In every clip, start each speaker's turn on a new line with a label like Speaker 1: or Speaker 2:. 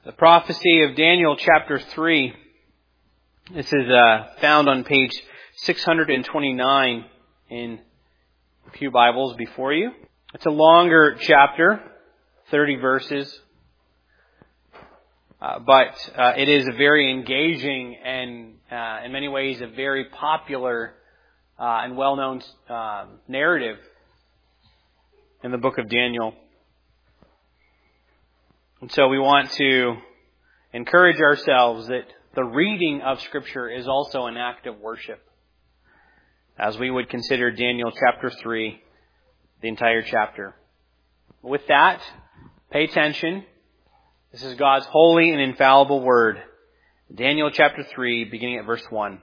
Speaker 1: The prophecy of Daniel chapter 3. This is found on page 629 in the Pew Bibles before you. It's a longer chapter, 30 verses, but it is a very engaging and in many ways a very popular and well-known narrative in the book of Daniel. And so we want to encourage ourselves that the reading of Scripture is also an act of worship, as we would consider Daniel chapter 3, the entire chapter. With that, pay attention. This is God's holy and infallible word. Daniel chapter 3, beginning at verse 1.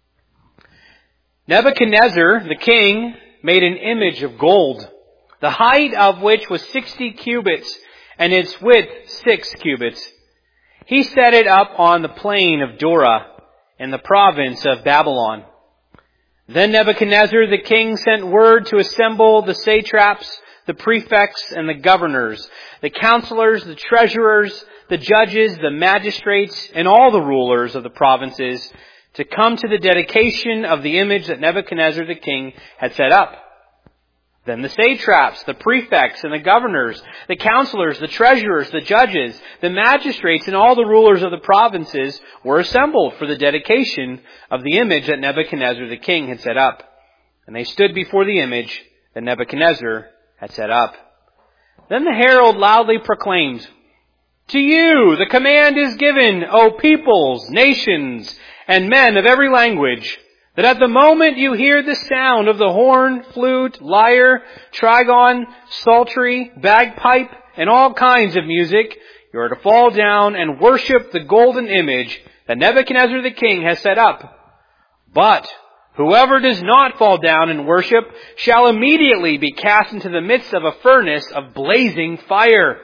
Speaker 1: Nebuchadnezzar, the king, made an image of gold, the height of which was 60 cubits, and its width 6 cubits. He set it up on the plain of Dura, in the province of Babylon. Then Nebuchadnezzar the king sent word to assemble the satraps, the prefects, and the governors, the counselors, the treasurers, the judges, the magistrates, and all the rulers of the provinces to come to the dedication of the image that Nebuchadnezzar the king had set up. Then the satraps, the prefects, and the governors, the counselors, the treasurers, the judges, the magistrates, and all the rulers of the provinces were assembled for the dedication of the image that Nebuchadnezzar the king had set up. And they stood before the image that Nebuchadnezzar had set up. Then the herald loudly proclaimed, "To you the command is given, O peoples, nations, and men of every language, that at the moment you hear the sound of the horn, flute, lyre, trigon, psaltery, bagpipe, and all kinds of music, you are to fall down and worship the golden image that Nebuchadnezzar the king has set up. But whoever does not fall down and worship shall immediately be cast into the midst of a furnace of blazing fire."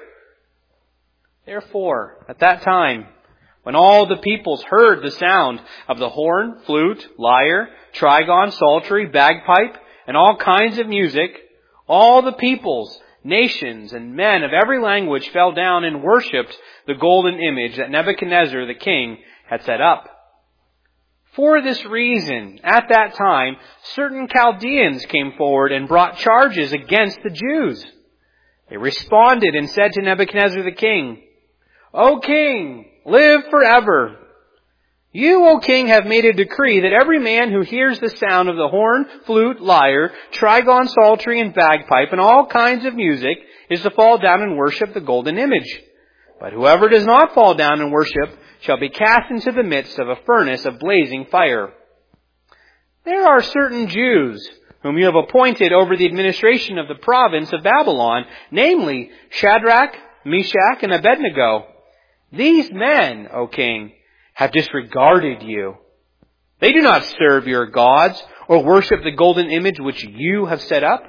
Speaker 1: Therefore, at that time, when all the peoples heard the sound of the horn, flute, lyre, trigon, psaltery, bagpipe, and all kinds of music, all the peoples, nations, and men of every language fell down and worshipped the golden image that Nebuchadnezzar the king had set up. For this reason, at that time, certain Chaldeans came forward and brought charges against the Jews. They responded and said to Nebuchadnezzar the king, "O king, live forever. You, O king, have made a decree that every man who hears the sound of the horn, flute, lyre, trigon, psaltery, and bagpipe, and all kinds of music, is to fall down and worship the golden image. But whoever does not fall down and worship shall be cast into the midst of a furnace of blazing fire. There are certain Jews whom you have appointed over the administration of the province of Babylon, namely Shadrach, Meshach, and Abednego. These men, O king, have disregarded you. They do not serve your gods or worship the golden image which you have set up."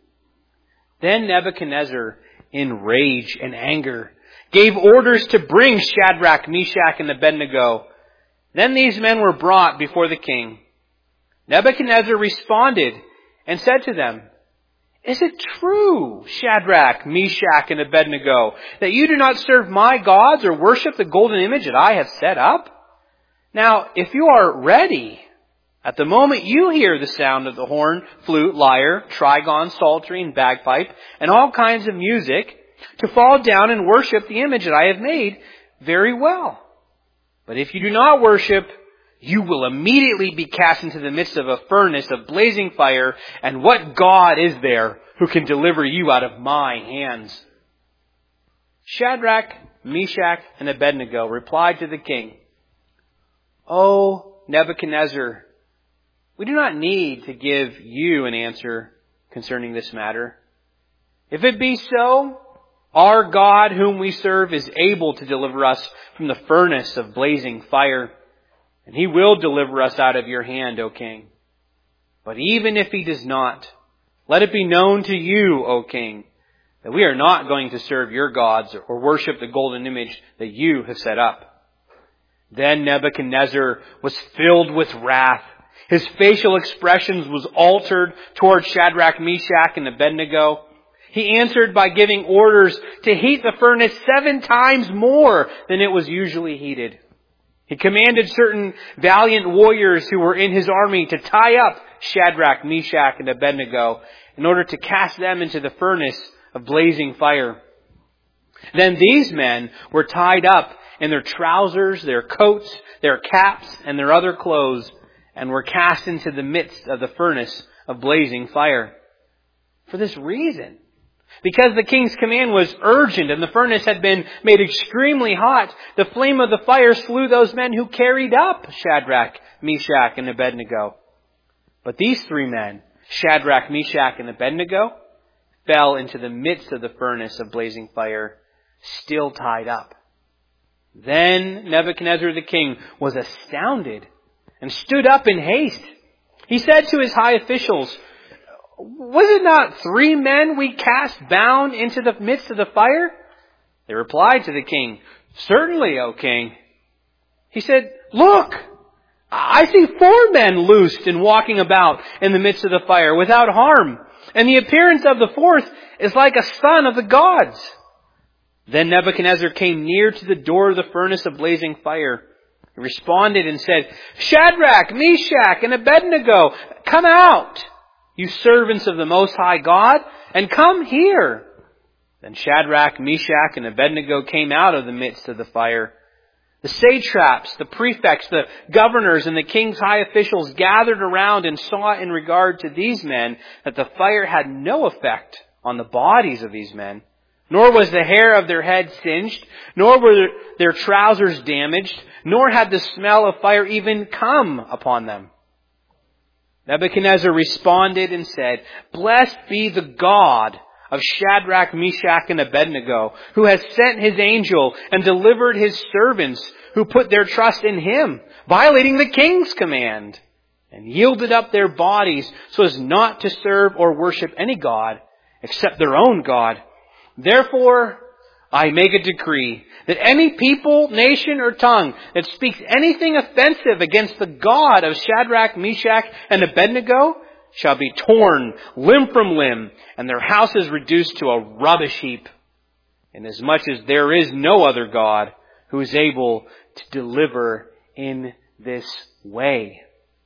Speaker 1: Then Nebuchadnezzar, in rage and anger, gave orders to bring Shadrach, Meshach, and Abednego. Then these men were brought before the king. Nebuchadnezzar responded and said to them, "Is it true, Shadrach, Meshach, and Abednego, that you do not serve my gods or worship the golden image that I have set up? Now, if you are ready, at the moment you hear the sound of the horn, flute, lyre, trigon, psaltery, and bagpipe, and all kinds of music, to fall down and worship the image that I have made, very well. But if you do not worship, you will immediately be cast into the midst of a furnace of blazing fire, and what God is there who can deliver you out of my hands?" Shadrach, Meshach, and Abednego replied to the king, "O Nebuchadnezzar, we do not need to give you an answer concerning this matter. If it be so, our God whom we serve is able to deliver us from the furnace of blazing fire, and He will deliver us out of your hand, O king. But even if He does not, let it be known to you, O king, that we are not going to serve your gods or worship the golden image that you have set up." Then Nebuchadnezzar was filled with wrath. His facial expressions was altered toward Shadrach, Meshach, and Abednego. He answered by giving orders to heat the furnace 7 times more than it was usually heated. He commanded certain valiant warriors who were in his army to tie up Shadrach, Meshach, and Abednego in order to cast them into the furnace of blazing fire. Then these men were tied up in their trousers, their coats, their caps, and their other clothes, and were cast into the midst of the furnace of blazing fire. For this reason, because the king's command was urgent and the furnace had been made extremely hot, the flame of the fire slew those men who carried up Shadrach, Meshach, and Abednego. But these 3 men, Shadrach, Meshach, and Abednego, fell into the midst of the furnace of blazing fire, still tied up. Then Nebuchadnezzar the king was astounded and stood up in haste. He said to his high officials, "Was it not 3 men we cast bound into the midst of the fire?" They replied to the king, "Certainly, O king." He said, "Look, I see 4 men loosed and walking about in the midst of the fire without harm, and the appearance of the 4th is like a son of the gods." Then Nebuchadnezzar came near to the door of the furnace of blazing fire. He responded and said, "Shadrach, Meshach, and Abednego, come out, you servants of the Most High God, and come here." Then Shadrach, Meshach, and Abednego came out of the midst of the fire. The satraps, the prefects, the governors, and the king's high officials gathered around and saw in regard to these men that the fire had no effect on the bodies of these men, nor was the hair of their head singed, nor were their trousers damaged, nor had the smell of fire even come upon them. Nebuchadnezzar responded and said, "Blessed be the God of Shadrach, Meshach, and Abednego, who has sent his angel and delivered his servants who put their trust in him, violating the king's command, and yielded up their bodies so as not to serve or worship any god except their own God. Therefore, I make a decree that any people, nation, or tongue that speaks anything offensive against the God of Shadrach, Meshach, and Abednego shall be torn limb from limb, and their houses reduced to a rubbish heap, inasmuch as there is no other God who is able to deliver in this way."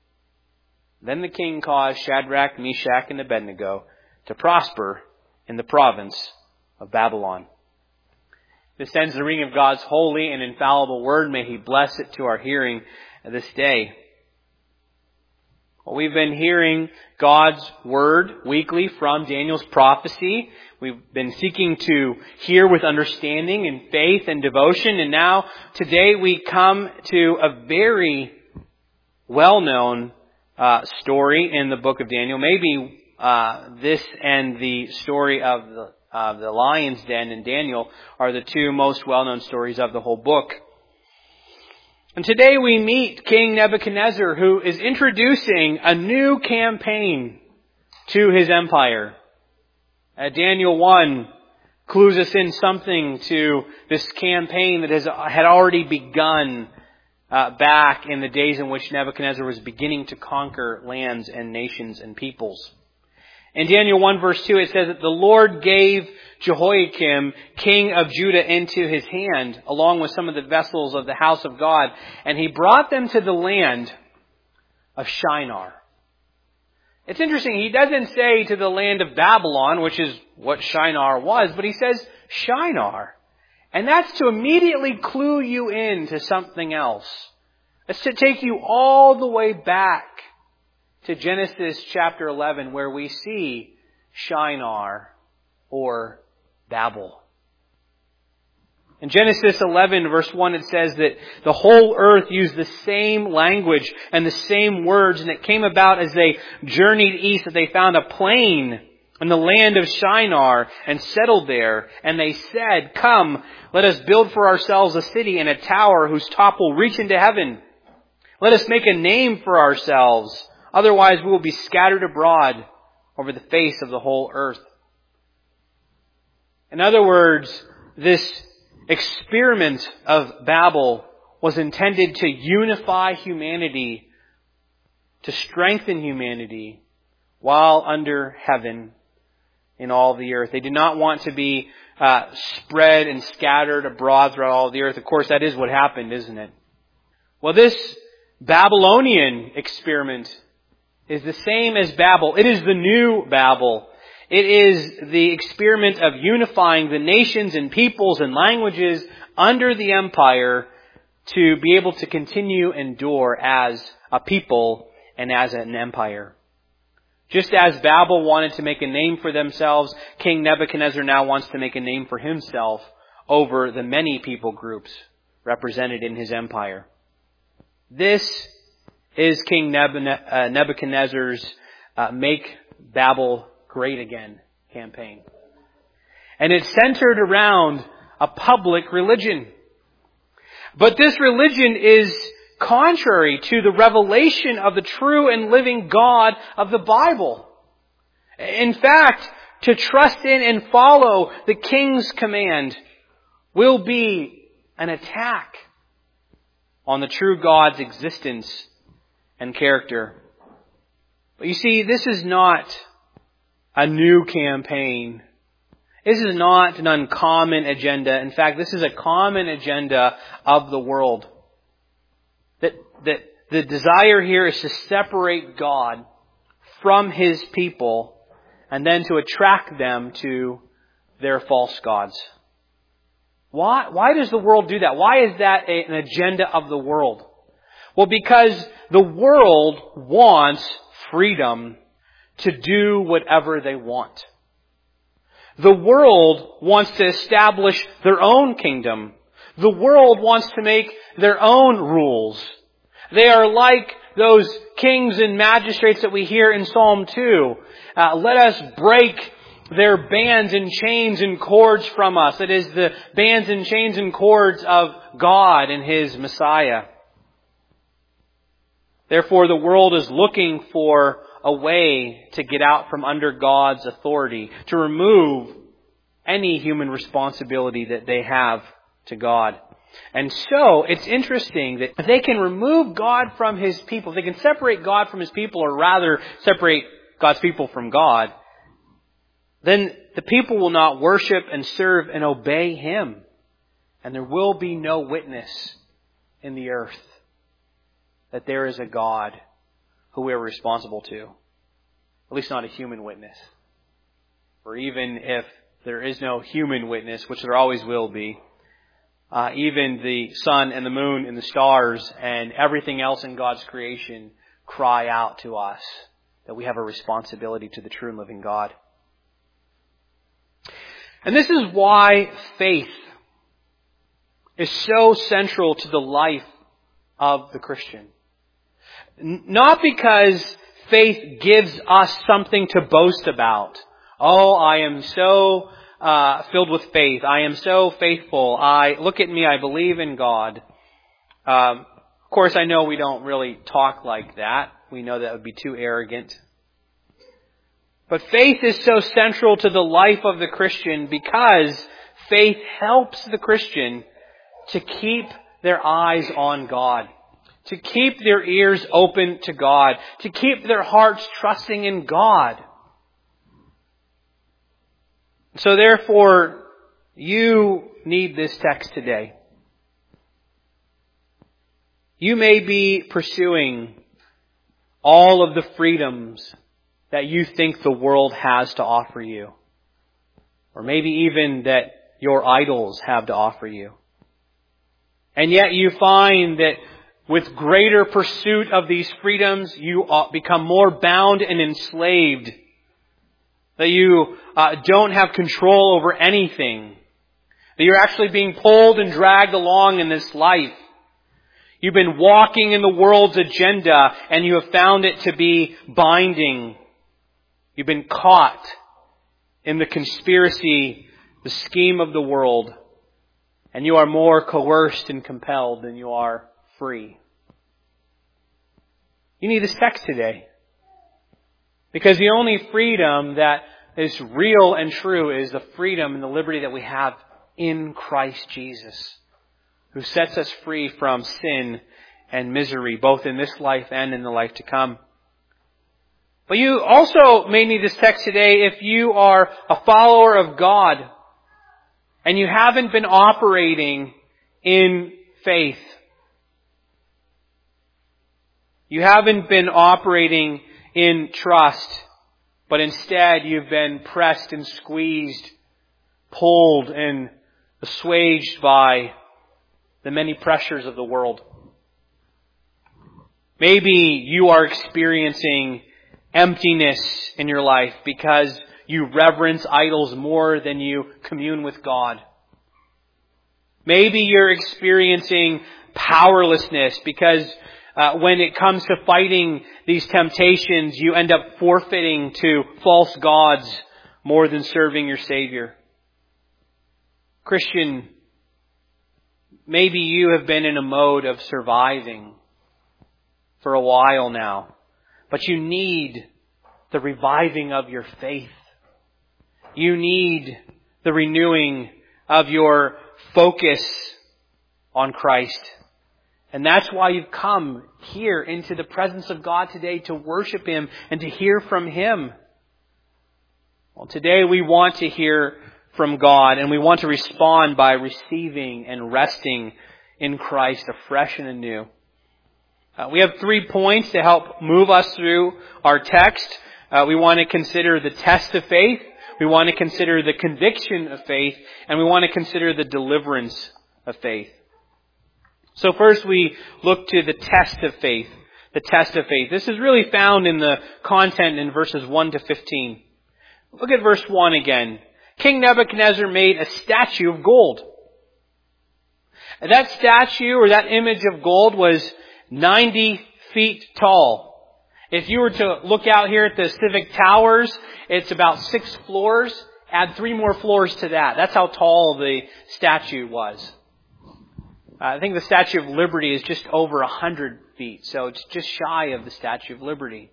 Speaker 1: Then the king caused Shadrach, Meshach, and Abednego to prosper in the province of Babylon. This ends the reading of God's holy and infallible word. May He bless it to our hearing this day. Well, we've been hearing God's word weekly from Daniel's prophecy. We've been seeking to hear with understanding and faith and devotion. And now, today, we come to a very well-known story in the book of Daniel. Maybe this and the story of the lion's den in Daniel are the 2 most well-known stories of the whole book. And today we meet King Nebuchadnezzar, who is introducing a new campaign to his empire. Daniel 1 clues us in something to this campaign that had already begun back in the days in which Nebuchadnezzar was beginning to conquer lands and nations and peoples. In Daniel 1 verse 2 it says that the Lord gave Jehoiakim, king of Judah, into his hand, along with some of the vessels of the house of God, and he brought them to the land of Shinar. It's interesting, he doesn't say to the land of Babylon, which is what Shinar was, but he says Shinar. And that's to immediately clue you in to something else. It's to take you all the way back to Genesis chapter 11, where we see Shinar, or Babel. In Genesis 11 verse 1 it says that the whole earth used the same language and the same words, and it came about as they journeyed east that they found a plain in the land of Shinar and settled there. And they said, "Come, let us build for ourselves a city and a tower whose top will reach into heaven. Let us make a name for ourselves. Otherwise we will be scattered abroad over the face of the whole earth." In other words, this experiment of Babel was intended to unify humanity, to strengthen humanity while under heaven. in all the earth. They did not want to be spread and scattered abroad throughout all the earth. Of course, that is what happened, isn't it? Well, this Babylonian experiment is the same as Babel. It is the new Babel. It is the experiment of unifying the nations and peoples and languages under the empire to be able to continue endure as a people and as an empire. Just as Babel wanted to make a name for themselves, King Nebuchadnezzar now wants to make a name for himself over the many people groups represented in his empire. This is King Nebuchadnezzar's Make Babel Great Again campaign. And it's centered around a public religion. But this religion is contrary to the revelation of the true and living God of the Bible. In fact, to trust in and follow the king's command will be an attack on the true God's existence and character. But you see, this is not a new campaign. This is not an uncommon agenda. In fact, this is a common agenda of the world. That the desire here is to separate God from His people and then to attract them to their false gods. Why does the world do that? Why is that an agenda of the world? Well, because the world wants freedom to do whatever they want. The world wants to establish their own kingdom. The world wants to make their own rules. They are like those kings and magistrates that we hear in Psalm 2. Let us break their bands and chains and cords from us. It is the bands and chains and cords of God and His Messiah. Therefore, the world is looking for a way to get out from under God's authority, to remove any human responsibility that they have to God. And so, it's interesting that if they can remove God from His people, if they can separate God from His people, or rather separate God's people from God, then the people will not worship and serve and obey Him. And there will be no witness in the earth that there is a God who we are responsible to. At least not a human witness. Or even if there is no human witness, which there always will be, even the sun and the moon and the stars and everything else in God's creation cry out to us that we have a responsibility to the true and living God. And this is why faith is so central to the life of the Christian. Not because faith gives us something to boast about. Oh, I am so filled with faith. I am so faithful. Look at me, I believe in God. Of course, I know we don't really talk like that. We know that would be too arrogant. But faith is so central to the life of the Christian because faith helps the Christian to keep their eyes on God, to keep their ears open to God, to keep their hearts trusting in God. So therefore, you need this text today. You may be pursuing all of the freedoms that you think the world has to offer you. Or maybe even that your idols have to offer you. And yet you find that with greater pursuit of these freedoms, you become more bound and enslaved. That you don't have control over anything. That you're actually being pulled and dragged along in this life. You've been walking in the world's agenda and you have found it to be binding. You've been caught in the conspiracy, the scheme of the world, and you are more coerced and compelled than you are free. You need this text today. Because the only freedom that is real and true is the freedom and the liberty that we have in Christ Jesus, who sets us free from sin and misery, both in this life and in the life to come. But you also may need this text today if you are a follower of God and you haven't been operating in faith. You haven't been operating in trust, but instead you've been pressed and squeezed, pulled and assuaged by the many pressures of the world. Maybe you are experiencing emptiness in your life because you reverence idols more than you commune with God. Maybe you're experiencing powerlessness because when it comes to fighting these temptations, you end up forfeiting to false gods more than serving your Savior. Christian, maybe you have been in a mode of surviving for a while now, but you need the reviving of your faith. You need the renewing of your focus on Christ. And that's why you've come here into the presence of God today to worship Him and to hear from Him. Well, today we want to hear from God, and we want to respond by receiving and resting in Christ afresh and anew. We have 3 points to help move us through our text. We want to consider the test of faith. We want to consider the conviction of faith. And we want to consider the deliverance of faith. So first we look to the test of faith. The test of faith. This is really found in the content in verses 1 to 15. Look at verse 1 again. King Nebuchadnezzar made a statue of gold. That statue or that image of gold was 90 feet tall. If you were to look out here at the Civic Towers, it's about 6 floors. Add 3 more floors to that. That's how tall the statue was. I think the Statue of Liberty is just over 100 feet, so it's just shy of the Statue of Liberty.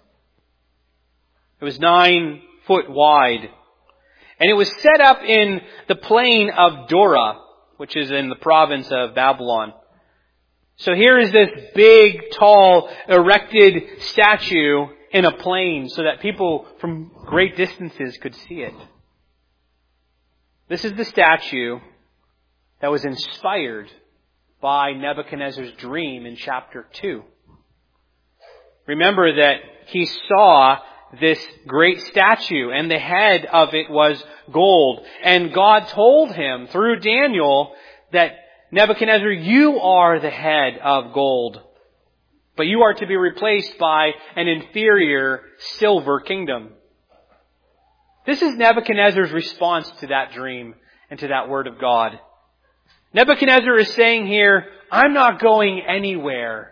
Speaker 1: It was 9 foot wide. And it was set up in the plain of Dura, which is in the province of Babylon. So here is this big, tall, erected statue in a plain so that people from great distances could see it. This is the statue that was inspired by Nebuchadnezzar's dream in chapter 2. Remember that he saw this great statue, and the head of it was gold. And God told him through Daniel that Nebuchadnezzar, you are the head of gold, but you are to be replaced by an inferior silver kingdom. This is Nebuchadnezzar's response to that dream and to that word of God. Nebuchadnezzar is saying here, I'm not going anywhere.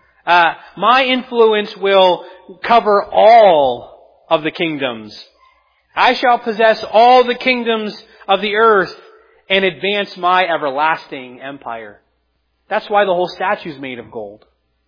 Speaker 1: My influence will cover all of the kingdoms. I shall possess all the kingdoms of the earth and advance my everlasting empire. That's why the whole statue is made of gold.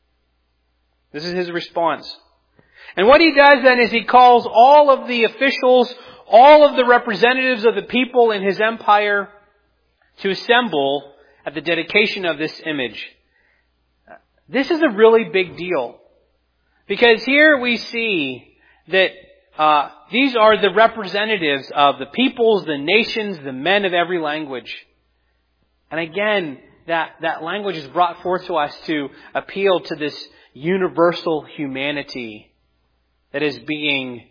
Speaker 1: This is his response. And what he does then is he calls all of the officials, all of the representatives of the people in his empire to assemble at the dedication of this image. This is a really big deal. Because here we see that these are the representatives of the peoples, the nations, the men of every language. And again, that language is brought forth to us to appeal to this universal humanity that is being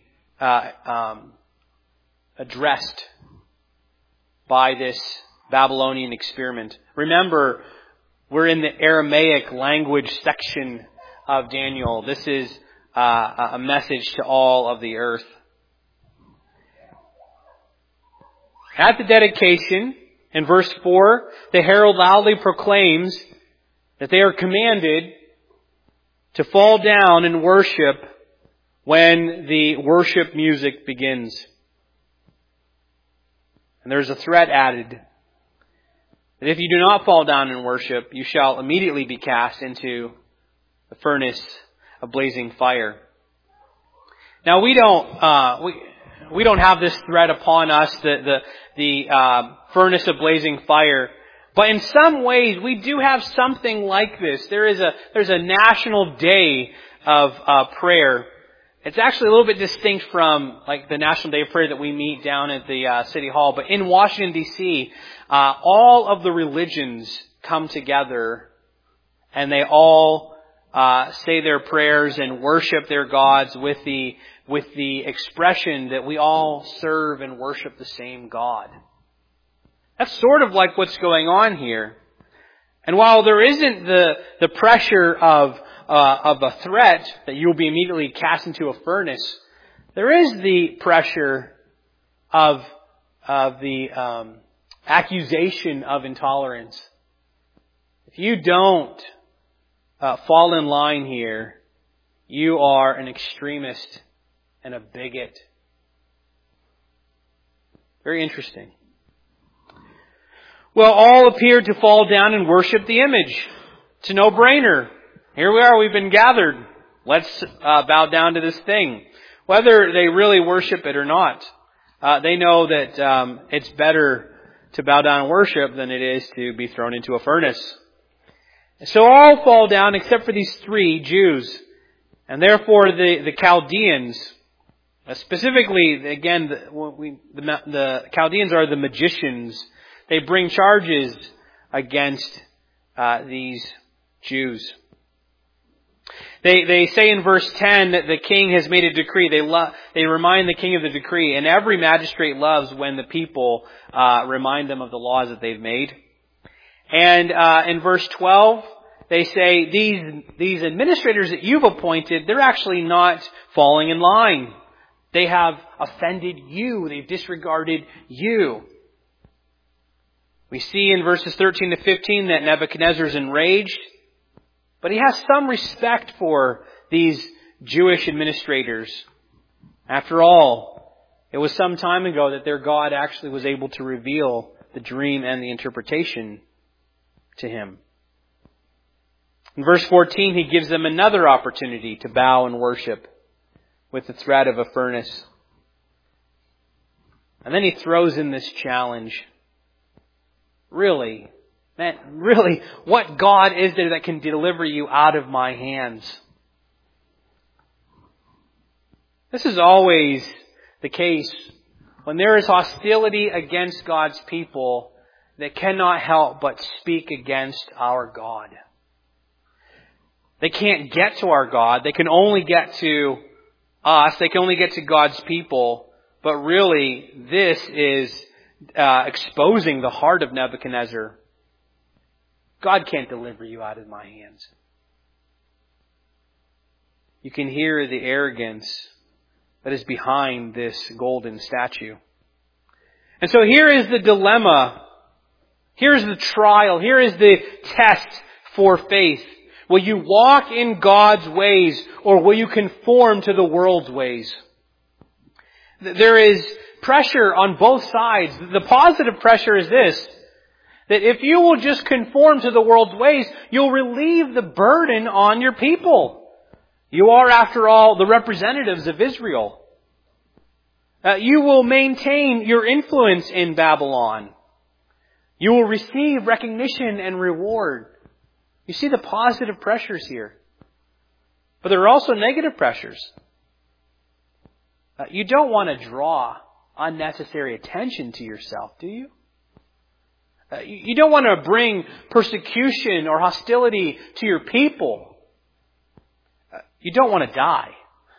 Speaker 1: addressed by this Babylonian experiment. Remember, we're in the Aramaic language section of Daniel. This is a message to all of the earth. At the dedication, in verse 4, the herald loudly proclaims that they are commanded to fall down and worship when the worship music begins. And there's a threat added that if you do not fall down and worship, you shall immediately be cast into the furnace of blazing fire. Now we don't have this threat upon us, the furnace of blazing fire. But in some ways, we do have something like this. There's a national day of prayer It's actually a little bit distinct from like the National Day of Prayer that we meet down at the City Hall. But in Washington, D.C., all of the religions come together and they all say their prayers and worship their gods with the expression that we all serve and worship the same God. That's sort of like what's going on here. And while there isn't the pressure of a threat that you'll be immediately cast into a furnace, there is the pressure of the accusation of intolerance. If you don't fall in line here, you are an extremist and a bigot. Very interesting. Well, all appeared to fall down and worship the image. It's a no-brainer. Here we are, we've been gathered. Let's bow down to this thing. Whether they really worship it or not, they know that it's better to bow down and worship than it is to be thrown into a furnace. So all fall down except for these 3 Jews. And therefore the Chaldeans, specifically, again, the Chaldeans are the magicians. They bring charges against these Jews. They say in verse 10 that the king has made a decree. They remind the king of the decree. And every magistrate loves when the people remind them of the laws that they've made. And in verse 12, they say, these administrators that you've appointed, they're actually not falling in line. They have offended you. They've disregarded you. We see in verses 13 to 15 that Nebuchadnezzar is enraged, but he has some respect for these Jewish administrators. After all, it was some time ago that their God actually was able to reveal the dream and the interpretation to him. In verse 14, he gives them another opportunity to bow and worship with the threat of a furnace. And then he throws in this challenge. Really, what God is there that can deliver you out of my hands? This is always the case when there is hostility against God's people that cannot help but speak against our God. They can't get to our God. They can only get to us. They can only get to God's people. But really, this is exposing the heart of Nebuchadnezzar. God can't deliver you out of my hands. You can hear the arrogance that is behind this golden statue. And so here is the dilemma. Here's the trial. Here is the test for faith. Will you walk in God's ways, or will you conform to the world's ways? There is pressure on both sides. The positive pressure is this, that if you will just conform to the world's ways, you'll relieve the burden on your people. You are, after all, the representatives of Israel. You will maintain your influence in Babylon. You will receive recognition and reward. You see the positive pressures here. But there are also negative pressures. You don't want to draw unnecessary attention to yourself, do you? You don't want to bring persecution or hostility to your people. You don't want to die.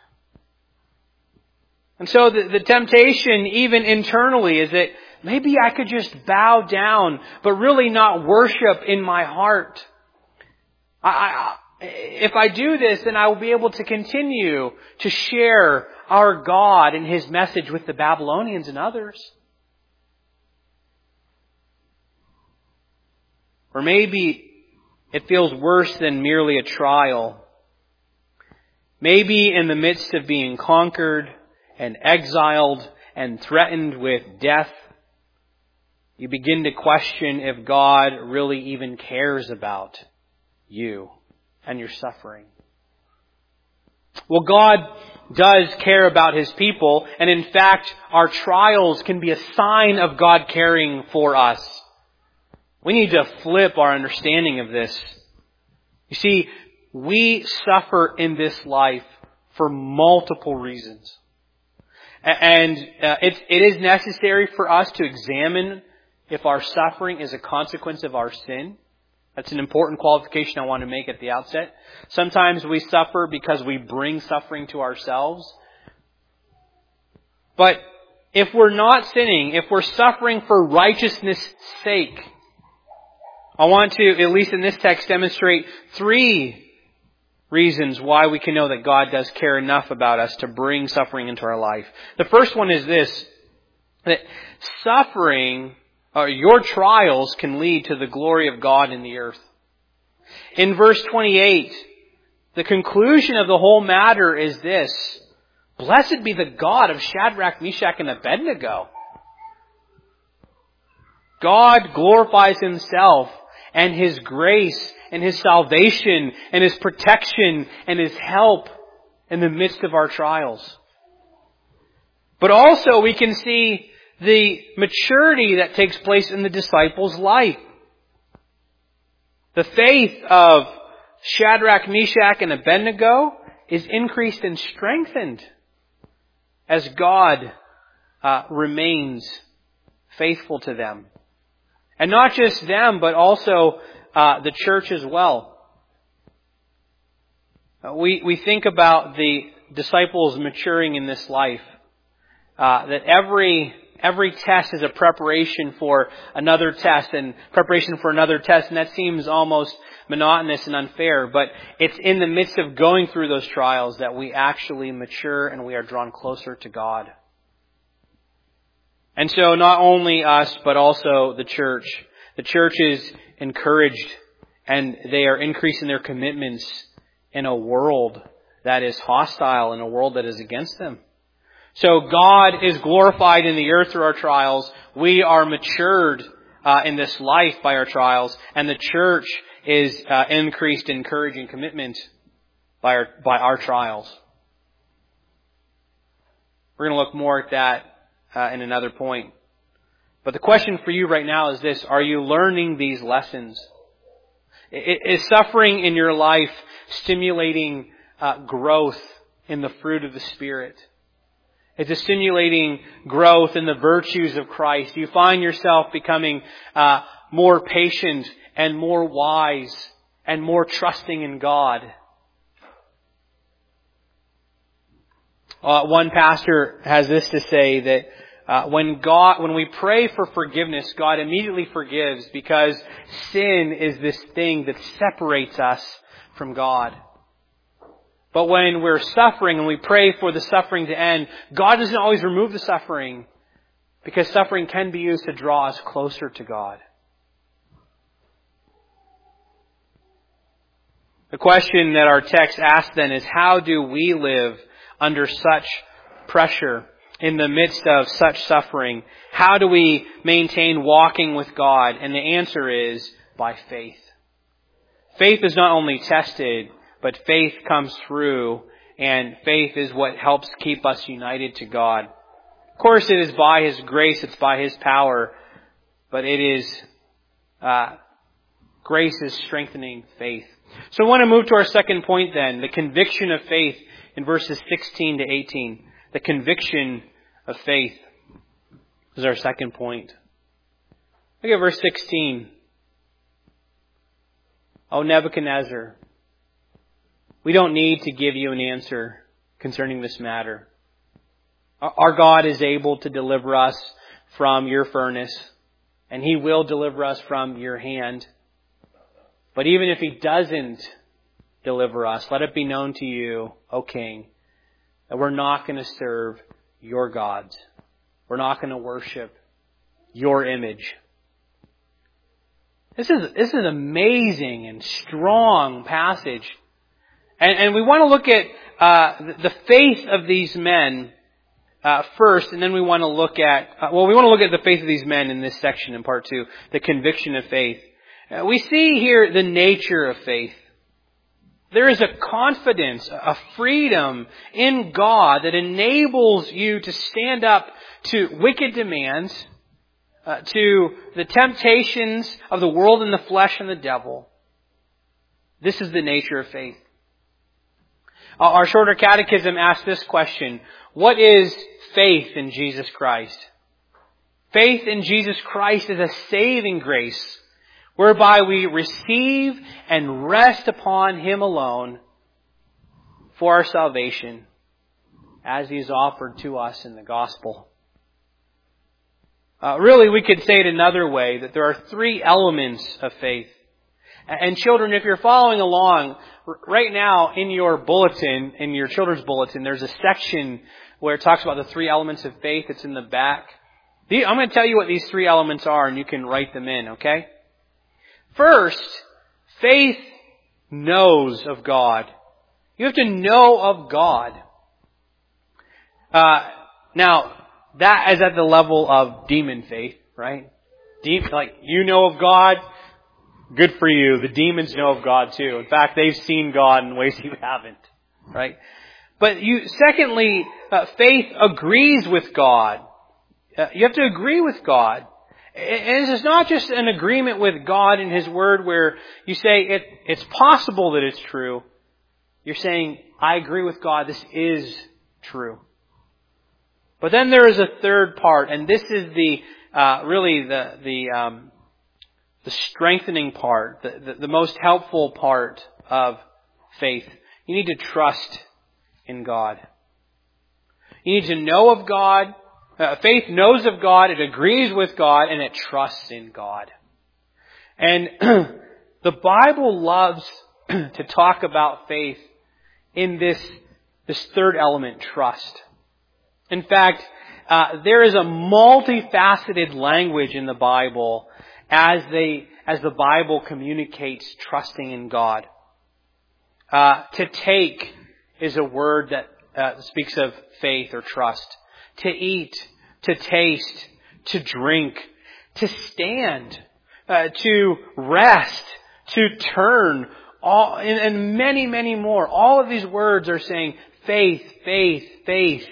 Speaker 1: And so the temptation, even internally, is that maybe I could just bow down, but really not worship in my heart. If I do this, then I will be able to continue to share our God and His message with the Babylonians and others. Or maybe it feels worse than merely a trial. Maybe in the midst of being conquered and exiled and threatened with death, you begin to question if God really even cares about you and your suffering. Well, God does care about His people, and in fact, our trials can be a sign of God caring for us. We need to flip our understanding of this. You see, we suffer in this life for multiple reasons. And it is necessary for us to examine if our suffering is a consequence of our sin. That's an important qualification I want to make at the outset. Sometimes we suffer because we bring suffering to ourselves. But if we're not sinning, if we're suffering for righteousness' sake, I want to, at least in this text, demonstrate 3 reasons why we can know that God does care enough about us to bring suffering into our life. The first one is this, that suffering, or your trials, can lead to the glory of God in the earth. In verse 28, the conclusion of the whole matter is this: blessed be the God of Shadrach, Meshach, and Abednego. God glorifies Himself and His grace and His salvation and His protection and His help in the midst of our trials. But also we can see the maturity that takes place in the disciples' life. The faith of Shadrach, Meshach, and Abednego is increased and strengthened as God remains faithful to them. And not just them, but also the church as well. We think about the disciples maturing in this life. That every test is a preparation for another test and preparation for another test. And that seems almost monotonous and unfair. But it's in the midst of going through those trials that we actually mature and we are drawn closer to God. And so not only us, but also the church. The church is encouraged and they are increasing their commitments in a world that is hostile, in a world that is against them. So God is glorified in the earth through our trials. We are matured in this life by our trials. And the church is increased in courage and commitment by our trials. We're going to look more at that in another point. But the question for you right now is this: are you learning these lessons? Is suffering in your life stimulating growth in the fruit of the Spirit? Is it stimulating growth in the virtues of Christ? Do you find yourself becoming more patient and more wise and more trusting in God? One pastor has this to say, that when we pray for forgiveness, God immediately forgives, because sin is this thing that separates us from God. But when we're suffering and we pray for the suffering to end, God doesn't always remove the suffering, because suffering can be used to draw us closer to God. The question that our text asks then is, how do we live under such pressure, in the midst of such suffering? How do we maintain walking with God? And the answer is by faith. Faith is not only tested, but faith comes through, and faith is what helps keep us united to God. Of course, it is by His grace, it's by His power, but it is grace is strengthening faith. So I want to move to our second point then, the conviction of faith in verses 16 to 18. The conviction of faith is our second point. Look at verse 16. O Nebuchadnezzar, we don't need to give you an answer concerning this matter. Our God is able to deliver us from your furnace, and He will deliver us from your hand. But even if He doesn't deliver us, let it be known to you, O King, that we're not going to serve your gods. We're not going to worship your image. This is an amazing and strong passage. And we want to look at the faith of these men first, and then we want to look at the faith of these men in this section in part 2, the conviction of faith. We see here the nature of faith. There is a confidence, a freedom in God that enables you to stand up to wicked demands, to the temptations of the world and the flesh and the devil. This is the nature of faith. Our shorter catechism asks this question: what is faith in Jesus Christ? Faith in Jesus Christ is a saving grace whereby we receive and rest upon Him alone for our salvation as He is offered to us in the gospel. Really, we could say it another way, that there are three elements of faith. And children, if you're following along, right now in your bulletin, in your children's bulletin, there's a section where it talks about the three elements of faith. It's in the back. I'm going to tell you what these three elements are, and you can write them in, okay? First, faith knows of God. You have to know of God. Now, that is at the level of demon faith, right? Like, you know of God, good for you. The demons know of God too. In fact, they've seen God in ways you haven't, right? But secondly, faith agrees with God. You have to agree with God. And this is not just an agreement with God in His Word where you say it's possible that it's true. You're saying, I agree with God, this is true. But then there is a third part, and this is the strengthening part, the most helpful part of faith. You need to trust in God. You need to know of God. Faith knows of God, it agrees with God, and it trusts in God. And the Bible loves to talk about faith in this third element, trust. In fact, there is a multifaceted language in the Bible as the Bible communicates trusting in God. To take is a word that speaks of faith or trust. To eat, to taste, to drink, to stand, to rest, to turn, and many, many more. All of these words are saying faith, faith, faith.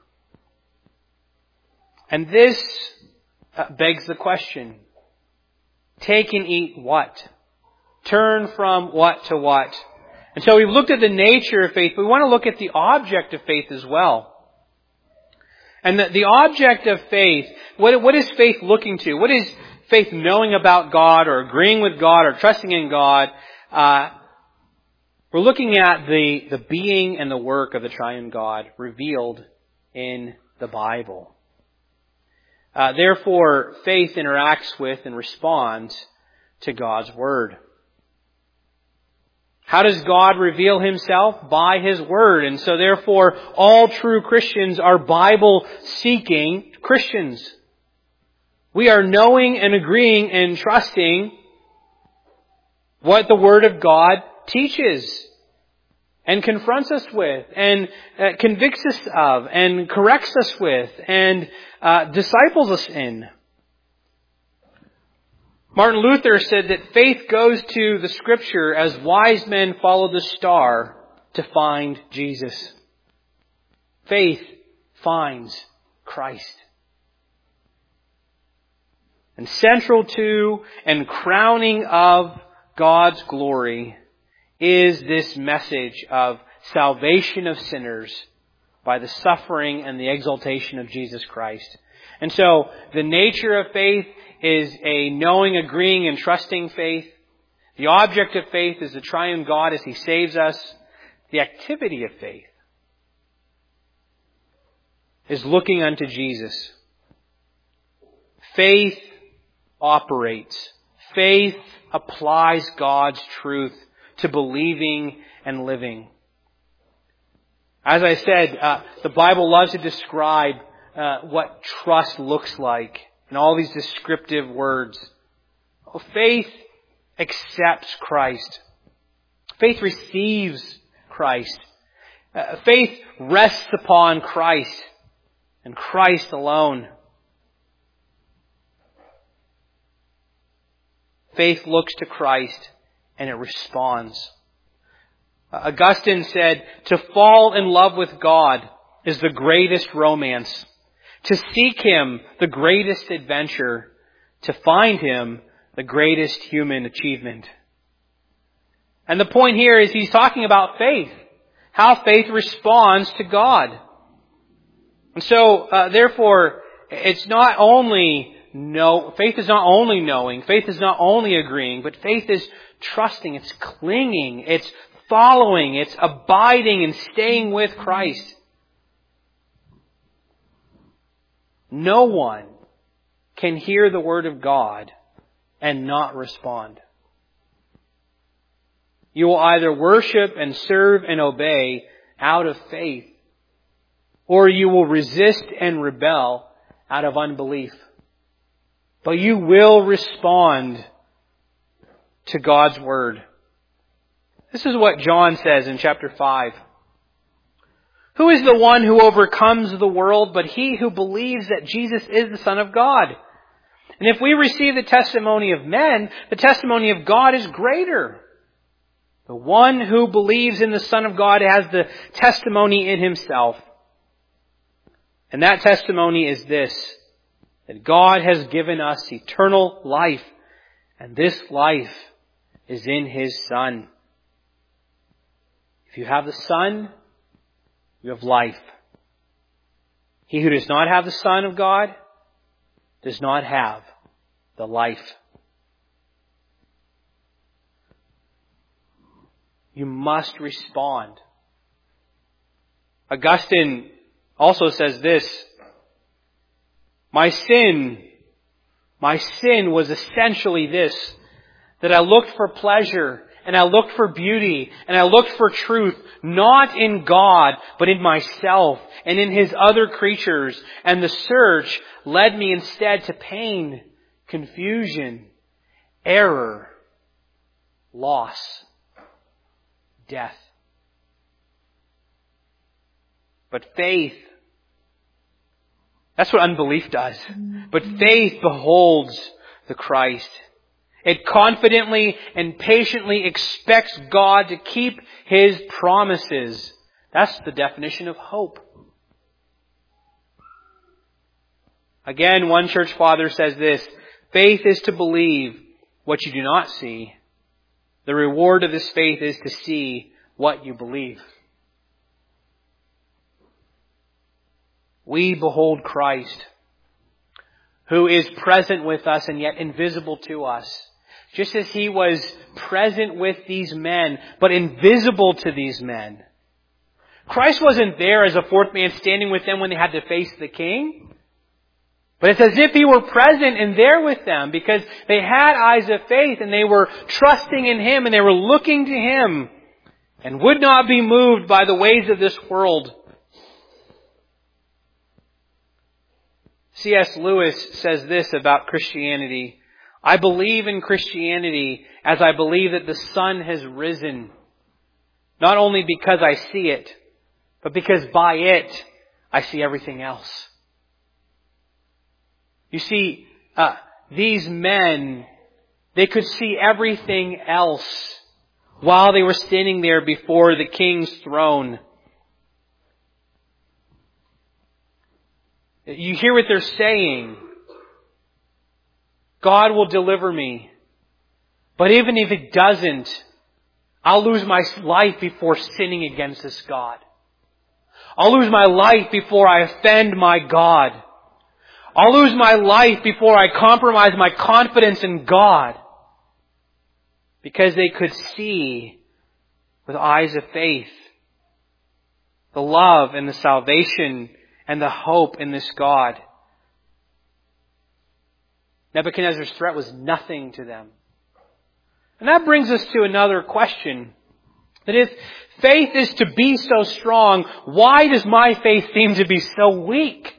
Speaker 1: And this begs the question, take and eat what? Turn from what to what? And so we've looked at the nature of faith, but we want to look at the object of faith as well. And the object of faith, what is faith looking to? What is faith knowing about God or agreeing with God or trusting in God? We're looking at the being and the work of the triune God revealed in the Bible. Therefore, faith interacts with and responds to God's Word. How does God reveal Himself? By His Word. And so therefore, all true Christians are Bible-seeking Christians. We are knowing and agreeing and trusting what the Word of God teaches and confronts us with and convicts us of and corrects us with and disciples us in. Martin Luther said that faith goes to the Scripture as wise men follow the star to find Jesus. Faith finds Christ. And central to and crowning of God's glory is this message of salvation of sinners by the suffering and the exaltation of Jesus Christ. And so the nature of faith is a knowing, agreeing, and trusting faith. The object of faith is the triune God as He saves us. The activity of faith is looking unto Jesus. Faith operates. Faith applies God's truth to believing and living. As I said, the Bible loves to describe what trust looks like in all these descriptive words. Faith accepts Christ. Faith receives Christ. Faith rests upon Christ and Christ alone. Faith looks to Christ and it responds. Augustine said, to fall in love with God is the greatest romance. To seek Him, the greatest adventure. To find Him, the greatest human achievement. And the point here is he's talking about faith. how faith responds to God. And so, therefore, it's not only faith is not only knowing, faith is not only agreeing, but faith is trusting, it's clinging, it's following, it's abiding and staying with Christ. No one can hear the Word of God and not respond. You will either worship and serve and obey out of faith, or you will resist and rebel out of unbelief. But you will respond to God's Word. This is what John says in chapter 5. Who is the one who overcomes the world but he who believes that Jesus is the Son of God? And if we receive the testimony of men, the testimony of God is greater. The one who believes in the Son of God has the testimony in himself. And that testimony is this, that God has given us eternal life, and this life is in His Son. If you have the Son, you have life. He who does not have the Son of God does not have the life. You must respond. Augustine also says this, My sin was essentially this, that I looked for pleasure, and I looked for beauty, and I looked for truth, not in God, but in myself, and in His other creatures, and the search led me instead to pain, confusion, error, loss, death. But faith, that's what unbelief does. But faith beholds the Christ. It confidently and patiently expects God to keep His promises. That's the definition of hope. Again, one church father says this, faith is to believe what you do not see. The reward of this faith is to see what you believe. We behold Christ, who is present with us and yet invisible to us. Just as He was present with these men, but invisible to these men. Christ wasn't there as a fourth man standing with them when they had to face the king. But it's as if He were present and there with them because they had eyes of faith and they were trusting in Him and they were looking to Him and would not be moved by the ways of this world. C.S. Lewis says this about Christianity. I believe in Christianity as I believe that the sun has risen. Not only because I see it, but because by it I see everything else. You see, these men, they could see everything else while they were standing there before the king's throne. You hear what they're saying. God will deliver me. But even if it doesn't, I'll lose my life before sinning against this God. I'll lose my life before I offend my God. I'll lose my life before I compromise my confidence in God. Because they could see with eyes of faith the love and the salvation and the hope in this God. Nebuchadnezzar's threat was nothing to them. And that brings us to another question. That if faith is to be so strong, why does my faith seem to be so weak?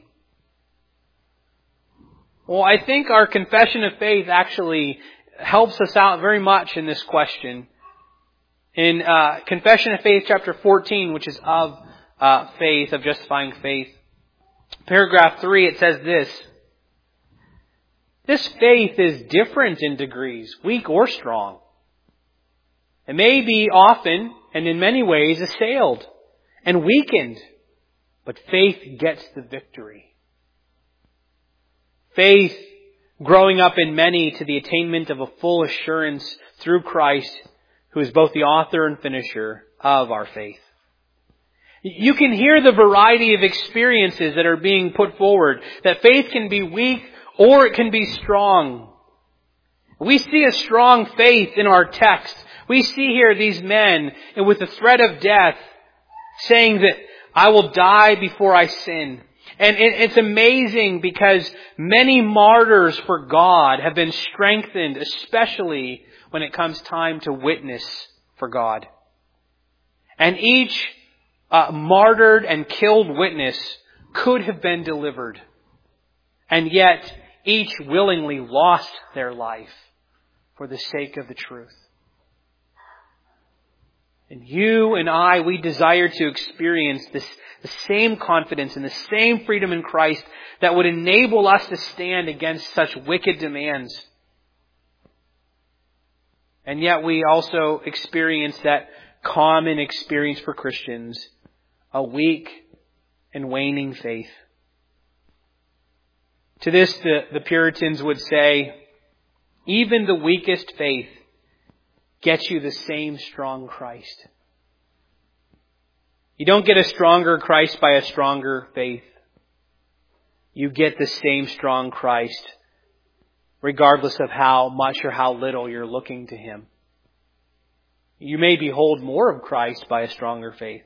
Speaker 1: Well, I think our confession of faith actually helps us out very much in this question. In Confession of Faith, chapter 14, which is of faith, of justifying faith, paragraph 3, it says this. This faith is different in degrees, weak or strong. It may be often and in many ways assailed and weakened, but faith gets the victory. Faith growing up in many to the attainment of a full assurance through Christ, who is both the author and finisher of our faith. You can hear the variety of experiences that are being put forward. That faith can be weak or it can be strong. We see a strong faith in our text. We see here these men with the threat of death saying that I will die before I sin. And it's amazing because many martyrs for God have been strengthened, especially when it comes time to witness for God. And each martyred and killed witness could have been delivered. And yet each willingly lost their life for the sake of the truth. And you and I, we desire to experience the same confidence and the same freedom in Christ that would enable us to stand against such wicked demands. And yet we also experience that common experience for Christians, a weak and waning faith. To this, the Puritans would say, even the weakest faith gets you the same strong Christ. You don't get a stronger Christ by a stronger faith. You get the same strong Christ, regardless of how much or how little you're looking to Him. You may behold more of Christ by a stronger faith.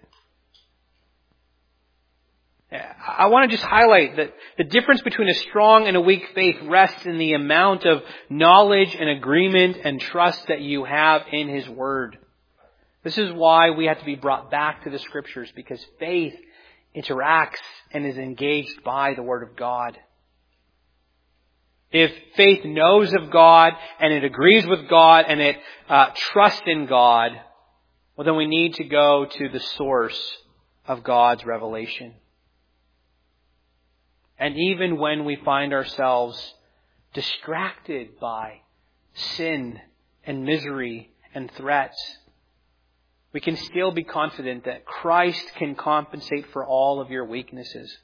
Speaker 1: I want to just highlight that the difference between a strong and a weak faith rests in the amount of knowledge and agreement and trust that you have in His Word. This is why we have to be brought back to the Scriptures, because faith interacts and is engaged by the Word of God. If faith knows of God and it agrees with God and it trusts in God, well, then we need to go to the source of God's revelation. And even when we find ourselves distracted by sin and misery and threats, we can still be confident that Christ can compensate for all of your weaknesses.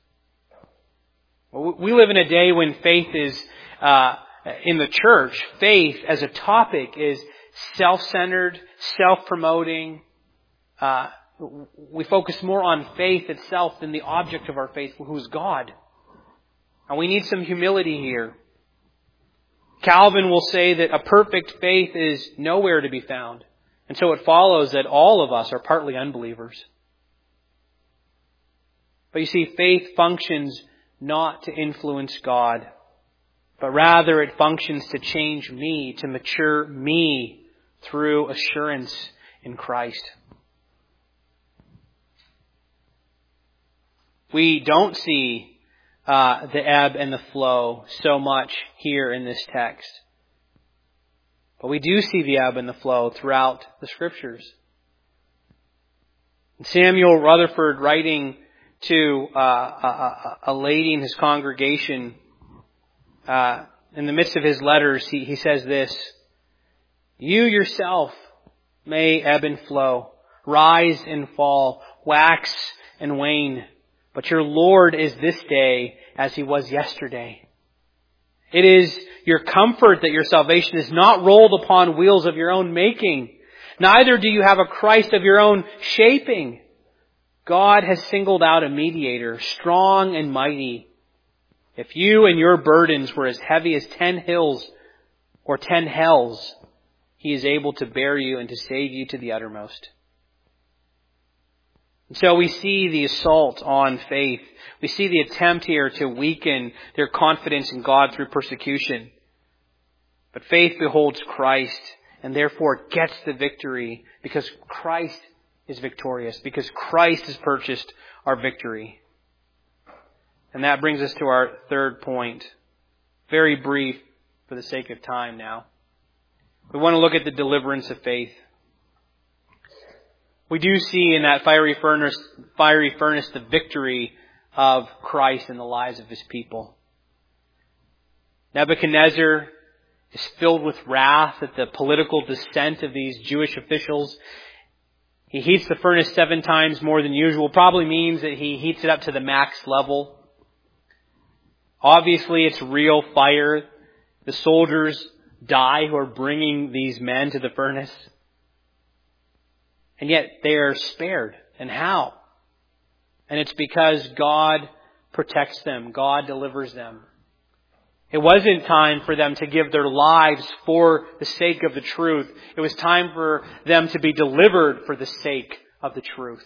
Speaker 1: We live in a day when faith is, in the church, faith as a topic is self-centered, self-promoting. We focus more on faith itself than the object of our faith, who is God. And we need some humility here. Calvin will say that a perfect faith is nowhere to be found. And so it follows that all of us are partly unbelievers. But you see, faith functions not to influence God, but rather it functions to change me, to mature me through assurance in Christ. We don't see the ebb and the flow so much here in this text. But we do see the ebb and the flow throughout the Scriptures. Samuel Rutherford, writing to a lady in his congregation, in the midst of his letters, he says this: "You yourself may ebb and flow, rise and fall, wax and wane, but your Lord is this day as He was yesterday. It is your comfort that your salvation is not rolled upon wheels of your own making. Neither do you have a Christ of your own shaping. God has singled out a mediator, strong and mighty. If you and your burdens were as heavy as 10 hills or 10 hells, He is able to bear you and to save you to the uttermost." And so we see the assault on faith. We see the attempt here to weaken their confidence in God through persecution. But faith beholds Christ and therefore gets the victory because Christ is victorious, because Christ has purchased our victory. And that brings us to our third point. Very brief for the sake of time now. We want to look at the deliverance of faith. We do see in that fiery furnace the victory of Christ in the lives of His people. Nebuchadnezzar is filled with wrath at the political dissent of these Jewish officials. He heats the furnace 7 times more than usual. Probably means that he heats it up to the max level. Obviously, it's real fire. The soldiers die who are bringing these men to the furnace. And yet they are spared. And how? And it's because God protects them. God delivers them. It wasn't time for them to give their lives for the sake of the truth. It was time for them to be delivered for the sake of the truth.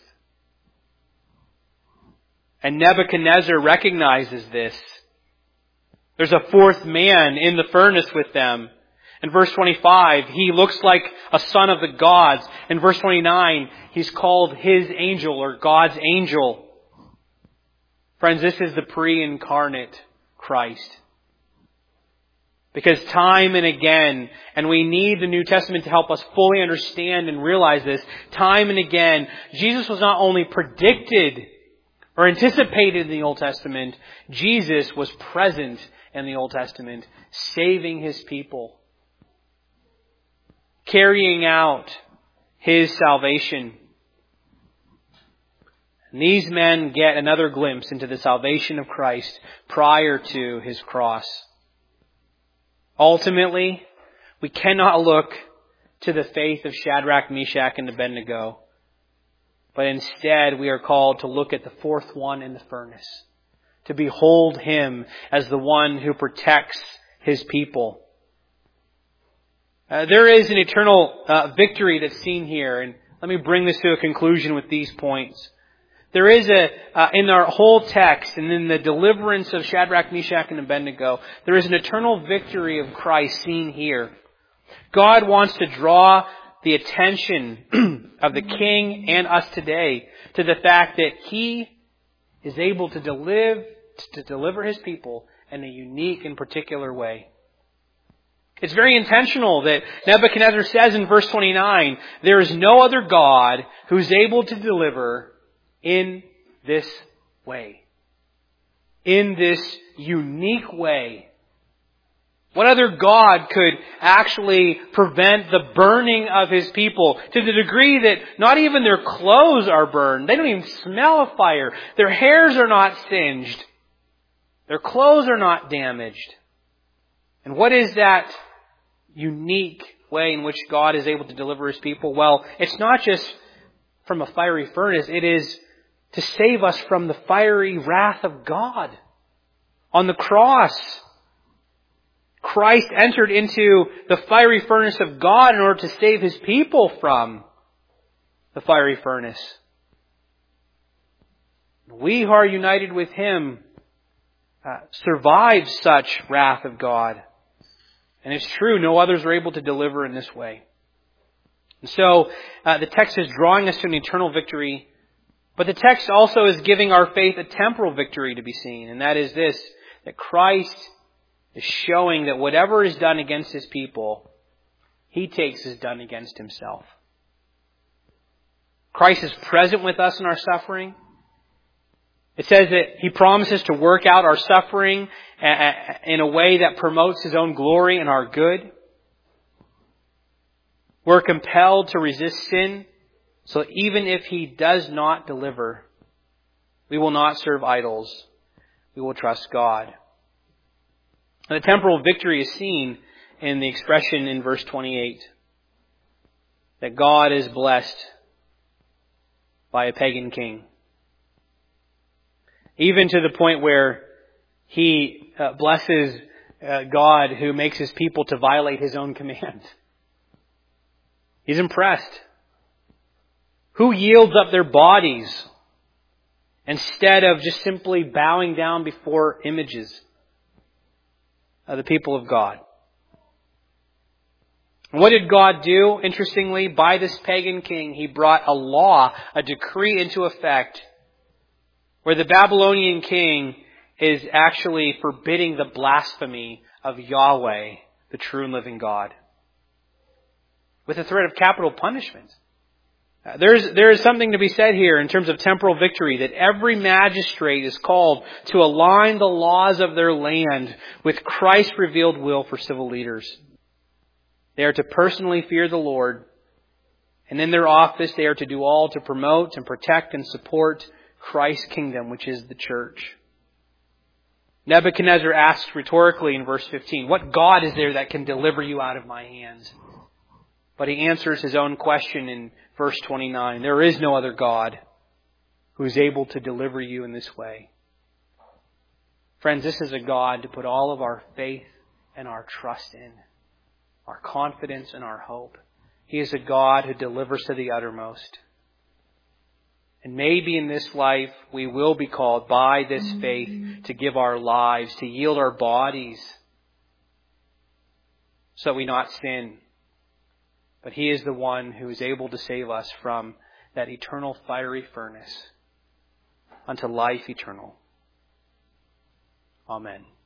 Speaker 1: And Nebuchadnezzar recognizes this. There's a fourth man in the furnace with them. In verse 25, he looks like a son of the gods. In verse 29, he's called his angel or God's angel. Friends, this is the pre-incarnate Christ. Because time and again, and we need the New Testament to help us fully understand and realize this, time and again, Jesus was not only predicted or anticipated in the Old Testament, Jesus was present in the Old Testament, saving His people, carrying out His salvation. And these men get another glimpse into the salvation of Christ prior to His cross. Ultimately, we cannot look to the faith of Shadrach, Meshach, and Abednego. But instead, we are called to look at the fourth one in the furnace. To behold Him as the one who protects His people. There is an eternal victory that's seen here. And let me bring this to a conclusion with these points. There is in our whole text and in the deliverance of Shadrach, Meshach, and Abednego, there is an eternal victory of Christ seen here. God wants to draw the attention of the King and us today to the fact that He is able to deliver His people in a unique and particular way. It's very intentional that Nebuchadnezzar says in verse 29, there is no other God who's able to deliver in this way. In this unique way. What other God could actually prevent the burning of His people to the degree that not even their clothes are burned? They don't even smell of fire. Their hairs are not singed. Their clothes are not damaged. And what is that unique way in which God is able to deliver His people? Well, it's not just from a fiery furnace. It is to save us from the fiery wrath of God. On the cross, Christ entered into the fiery furnace of God in order to save His people from the fiery furnace. We who are united with Him survive such wrath of God. And it's true, no others are able to deliver in this way. And so, the text is drawing us to an eternal victory. But the text also is giving our faith a temporal victory to be seen. And that is this, that Christ is showing that whatever is done against His people, He takes as done against Himself. Christ is present with us in our suffering. It says that He promises to work out our suffering in a way that promotes His own glory and our good. We're compelled to resist sin. So even if He does not deliver, we will not serve idols. We will trust God. And the temporal victory is seen in the expression in verse 28. That God is blessed by a pagan king. Even to the point where he blesses God who makes His people to violate His own command. He's impressed. Who yields up their bodies instead of just simply bowing down before images of the people of God? And what did God do? Interestingly, by this pagan king, He brought a law, a decree into effect where the Babylonian king is actually forbidding the blasphemy of Yahweh, the true and living God, with the threat of capital punishment. There is something to be said here in terms of temporal victory, that every magistrate is called to align the laws of their land with Christ's revealed will for civil leaders. They are to personally fear the Lord, and in their office they are to do all to promote and protect and support Christ's kingdom, which is the church. Nebuchadnezzar asks rhetorically in verse 15, what God is there that can deliver you out of my hands? But he answers his own question in verse 29. There is no other God. who is able to deliver you in this way. Friends, this is a God to put all of our faith and our trust in, our confidence and our hope. He is a God who delivers to the uttermost. And maybe in this life we will be called by this faith to give our lives, to yield our bodies so that we not sin. But He is the one who is able to save us from that eternal fiery furnace unto life eternal. Amen.